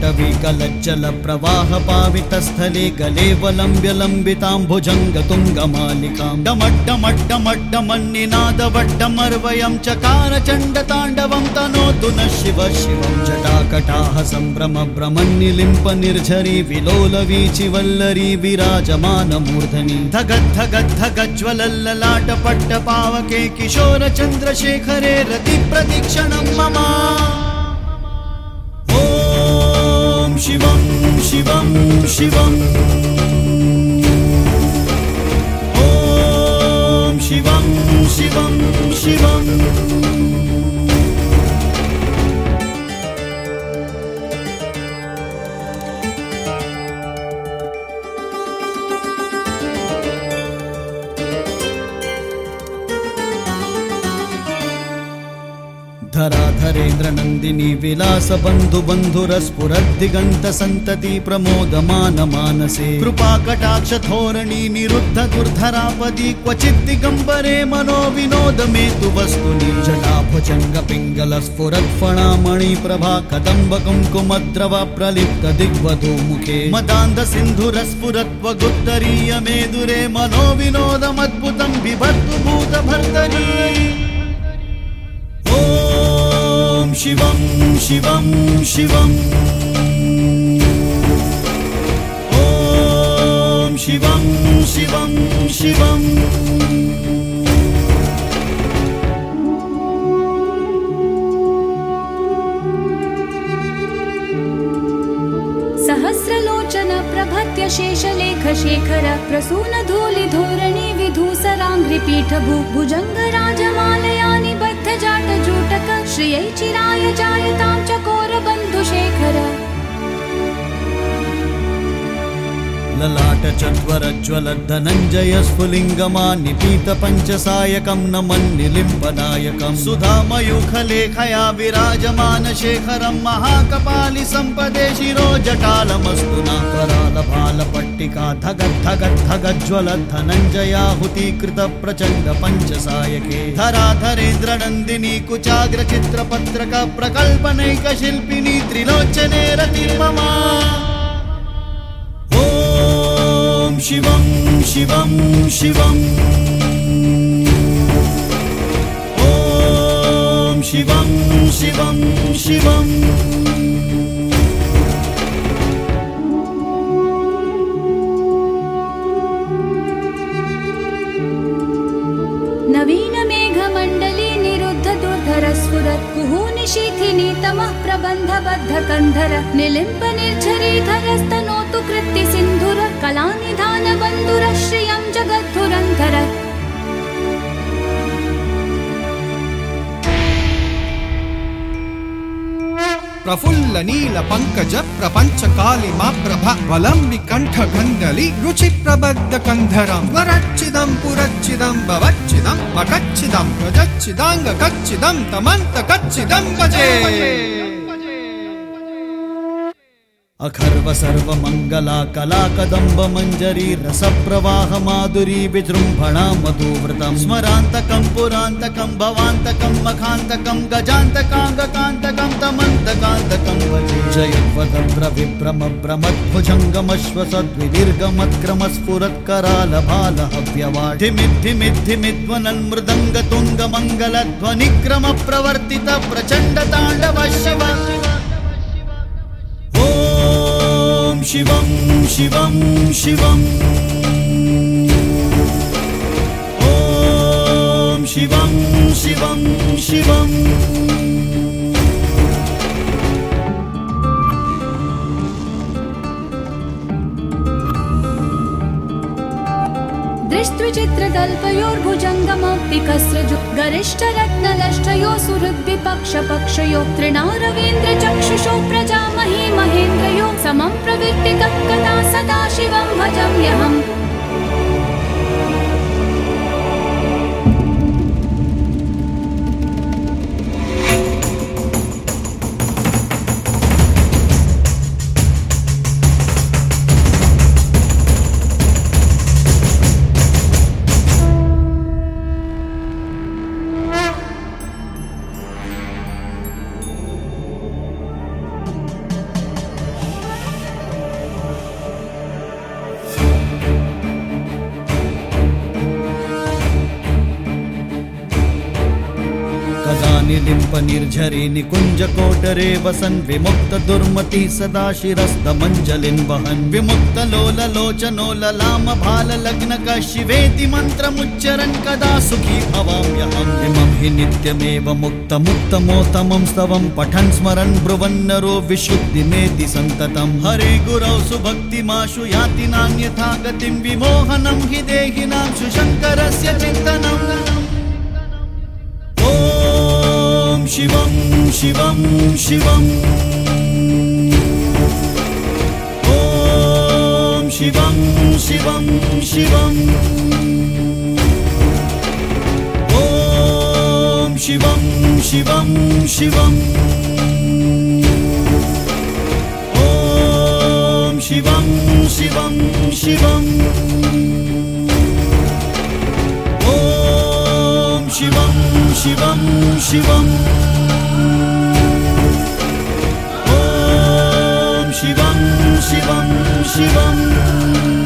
रविकलज्जल प्रवाह पावितस्थले गले वलम्ब्य लम्बिताम्भुजङ्गतुङ्गमालिकां डमड्डमड्डमड्डमन्निनादवड्डमर्वयं चकार चण्डताण्डवं तनोतु नः शिव शिवं जटाकटाः सम्भ्रम भ्रमन्निलिम्प निर्झरी विलोलवीचि वल्लरी विराजमानमूर्धनि धगद्धगद्धगज्ज्वलल्ललाटपट्टपावके किशोर चन्द्रशेखरे रतिप्रतिक्षणं मम ॐ शिवं शिवं शिवम् ॐ शिवं शिवं शिवम् धराधरेन्द्र नन्दिनी विलास बन्धु बन्धुरस्फुरद्दिगन्त सन्तति प्रमोदमान मानसे कृपा कटाक्ष धोरणी निरुद्ध दुर्धरापदी क्वचित् दिगम्बरे मनो विनोद मे तु वस्तुनि जटाभुजङ्ग पिङ्गल स्फुरत् फणामणि प्रभा कदम्ब कुङ्कुमद्रव प्रलिप्त दिग्वधू मुखे मदान्ध सिन्धुरस्फुरत्वगुत्तरीय मेदुरे मनो विनोदमद्भुतं बिभर्तु भूत भर्तरी ॐ शिवं शिवं शिवम् ॐ शिवं शिवं शिवम् सहस्रलोचन प्रभत्य शेषलेख शेखर प्रसून धूलि धोरणी विधूसराङ्घ्रिपीठ भुजङ्ग राजमालयानि बद्ध जाट जूटक श्रियै चिराय जायतां चकोर बन्धुशेखर ललाट चत्वरज्ज्वल धनञ्जय स्फुलिङ्गमा निपीत पञ्चसायकं नमन्निलिम्बनायकं सुधामयूखलेखया विराजमान शेखरं महाकपालि सम्पदे शिरो जटालमस्तुना करालभालपट्टिका धगद्धगद्धगज्ज्वल धनञ्जयाहुतीकृत प्रचण्ड पञ्चसायके धराधरेन्द्र नन्दिनी कुचाग्र चित्रपत्रक प्रकल्पनैक शिल्पिनी त्रिलोचने रतिर्ममा ॐ शिवं शिवं शिवम् ॐ शिवं शिवं शिवम् नवीन मेघमण्डली निरुद्ध दुर्धर स्फुरत् कुहूनिशीथिनी तमः प्रबन्धबद्ध कन्धर निलिम्प निर्झरीधरस्तनोतु कृत्ति सिन्धुर कलानिधान बन्धुर श्रियं जगद्धुरन्धर प्रफुल्ल नील पंकज प्रपंच कालिमा प्रभ वलंबि कंठ गंधली रुचि प्रबद्ध कंधरं वरच्चिदं पुरच्चिदं भवच्चिदं मकच्चिदं गजच्चिदांग कच्चिदं तमंत कच्चिदं भजे अखर्व सर्व मंगला कला कदम्ब मंजरी रस प्रवाह माधुरी विजृंभणा मधुव्रतम स्मरांतकं पुरांतकं भवांतकं मखांतकं गजांतकांगकांतकं तमंतकांतकं भजे जयवदभ्र विभ्रम भ्रमद्भुजंगमश्वसद्विदीर्घमत्क्रम स्फुरत्कराल भाल हव्यवाट धिमिद्धिमिद्धिमिद्वनन् मृदंग तुंग मंगल ध्वनिक्रम प्रवर्तित प्रचंड तांडव शिव ॐ शिवं शिवं शिवम् ॐ शिवं शिवं शिवम् दृष्ट्विचित्रदल्पयोर्भुजङ्गमौक्तिकस्रजो गरिष्ठरत्नलष्टयो सुहृद्विपक्षपक्षयो तृणारवीन्द्र चक्षुषो प्रजामही महेन्द्रयो समं प्रवृत्तिकः कदा सदा शिवं भजाम्यहम् निलिम्प निर्झरे निकुञ्ज कोटरे वसन् विमुक्त दुर्मति सदा शिरस्तमञ्जलिन् वहन् विमुक्त लोल लोचनो ललाम भाल लग्न शिवेति मन्त्रमुच्चरन् कदा सुखी भवाम्यहम् इमं हि नित्यमेव मुक्त मुक्तमोत्तमं स्तवं पठन् स्मरन् ब्रुवन्नरो विशुद्धिमेति सन्ततं हरे गुरौ सुभक्तिमाशु याति नान्यथा गतिं विमोहनं हि देहिनां शुशङ्करस्य चिन्तनम् ॐ शिवं शिवं शिवम् ॐ शिवं शिवं शिवम् ॐ शिवं शिवं शिवम् ॐ शिवं शिवं शिवम् ॐ शिवं शिवं शिवम् ॐ शिवं शिवं शिवम्